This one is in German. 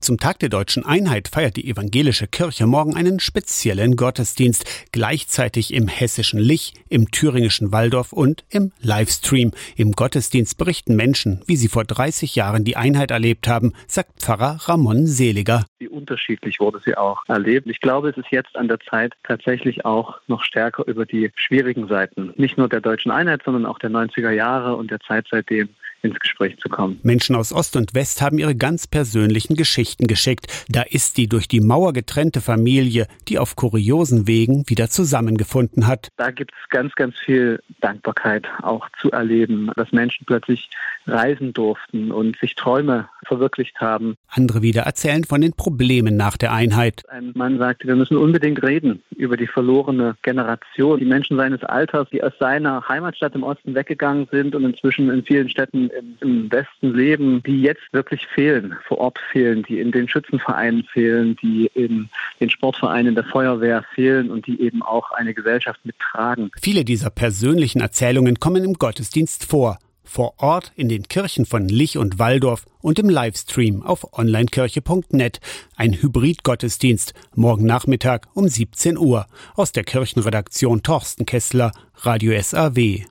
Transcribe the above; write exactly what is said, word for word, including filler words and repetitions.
Zum Tag der Deutschen Einheit feiert die evangelische Kirche morgen einen speziellen Gottesdienst, gleichzeitig im hessischen Lich, im thüringischen Walldorf und im Livestream. Im Gottesdienst berichten Menschen, wie sie vor dreißig Jahren die Einheit erlebt haben, sagt Pfarrer Ramon Seliger. Wie unterschiedlich wurde sie auch erlebt. Ich glaube, es ist jetzt an der Zeit, tatsächlich auch noch stärker über die schwierigen Seiten, nicht nur der Deutschen Einheit, sondern auch der neunziger Jahre und der Zeit seitdem, ins Gespräch zu kommen. Menschen aus Ost und West haben ihre ganz persönlichen Geschichten geschickt. Da ist die durch die Mauer getrennte Familie, die auf kuriosen Wegen wieder zusammengefunden hat. Da gibt es ganz, ganz viel Dankbarkeit auch zu erleben, dass Menschen plötzlich reisen durften und sich Träume verwirklicht haben. Andere wieder erzählen von den Problemen nach der Einheit. Ein Mann sagte, wir müssen unbedingt reden über die verlorene Generation. Die Menschen seines Alters, die aus seiner Heimatstadt im Osten weggegangen sind und inzwischen in vielen Städten im Westen leben, die jetzt wirklich fehlen, vor Ort fehlen, die in den Schützenvereinen fehlen, die in den Sportvereinen der Feuerwehr fehlen und die eben auch eine Gesellschaft mittragen. Viele dieser persönlichen Erzählungen kommen im Gottesdienst vor. Vor Ort in den Kirchen von Lich und Walldorf und im Livestream auf onlinekirche punkt net. Ein Hybrid-Gottesdienst, morgen Nachmittag um siebzehn Uhr. Aus der Kirchenredaktion Thorsten Kessler, Radio S A W.